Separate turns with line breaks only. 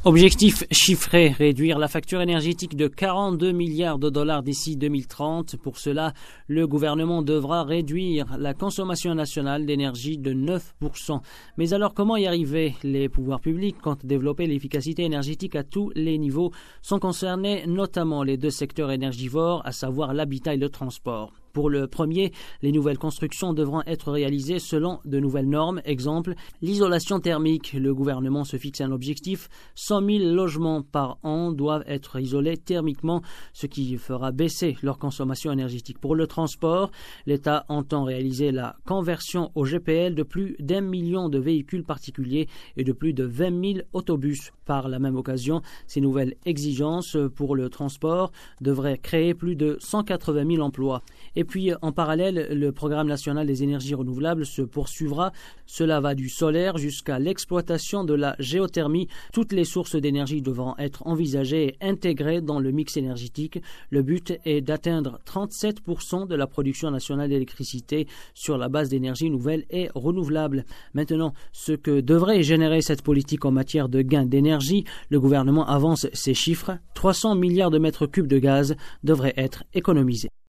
Objectif chiffré, réduire la facture énergétique de 42 milliards de dollars d'ici 2030. Pour cela, le gouvernement devra réduire la consommation nationale d'énergie de 9%. Mais alors comment y arriver? Les pouvoirs publics comptent développer l'efficacité énergétique à tous les niveaux, sont concernés notamment les deux secteurs énergivores, à savoir l'habitat et le transport. Pour le premier, les nouvelles constructions devront être réalisées selon de nouvelles normes. Exemple, l'isolation thermique. Le gouvernement se fixe un objectif. 100 000 logements par an doivent être isolés thermiquement, ce qui fera baisser leur consommation énergétique. Pour le transport, l'État entend réaliser la conversion au GPL de plus d'1 million de véhicules particuliers et de plus de 20 000 autobus. Par la même occasion, ces nouvelles exigences pour le transport devraient créer plus de 180 000 emplois. Et puis, en parallèle, le programme national des énergies renouvelables se poursuivra. Cela va du solaire jusqu'à l'exploitation de la géothermie. Toutes les sources d'énergie devront être envisagées et intégrées dans le mix énergétique. Le but est d'atteindre 37% de la production nationale d'électricité sur la base d'énergies nouvelles et renouvelables. Maintenant, ce que devrait générer cette politique en matière de gain d'énergie, le gouvernement avance ces chiffres. 300 milliards de mètres cubes de gaz devraient être économisés.